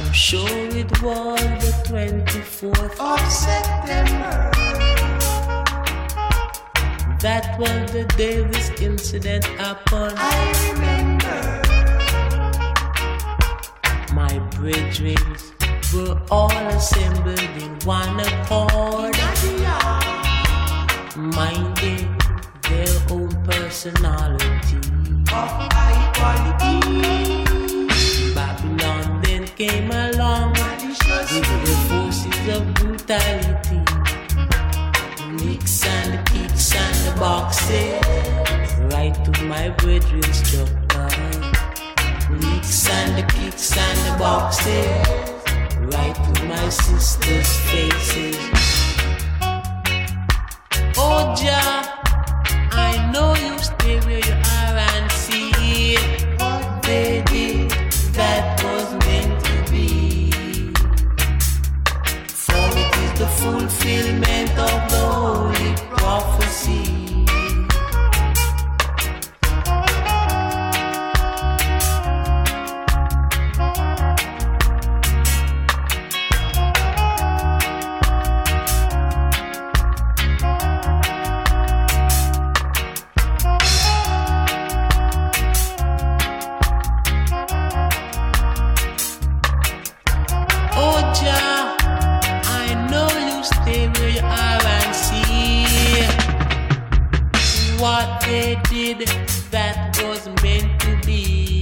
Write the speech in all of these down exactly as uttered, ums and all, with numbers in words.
I'm sure it was the twenty-fourth of September. That was the day this incident happened. I remember. My brethren were all assembled in one accord, minding their own personality of high quality. Babylon then came along with the forces of brutality. Nicks and the kicks and the boxes, right to my brethren's structure. Nicks and the kicks and the boxes, right to my sister's faces. Oh Jah, I know you stay where you are and see what they did that was meant to be. For it is the fulfillment of the holy prophecy. What they did that was meant to be.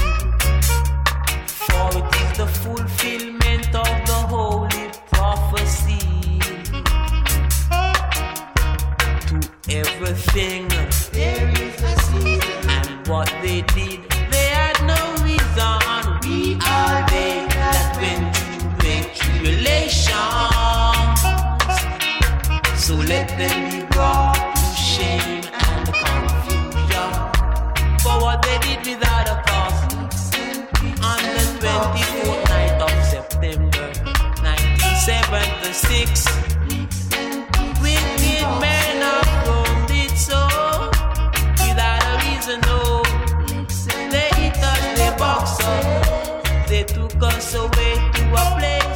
For it is the fulfillment of the holy prophecy. To everything there is a season, and what they did, they had no reason. We are they that went through great tribulations. So let them be brought to shame and confusion for what they did without a cause. On the twenty-fourth night of September nineteen seventy-six, wicked men of Rome did so without a reason, no. They hit us, they boxed us, they took us away to a place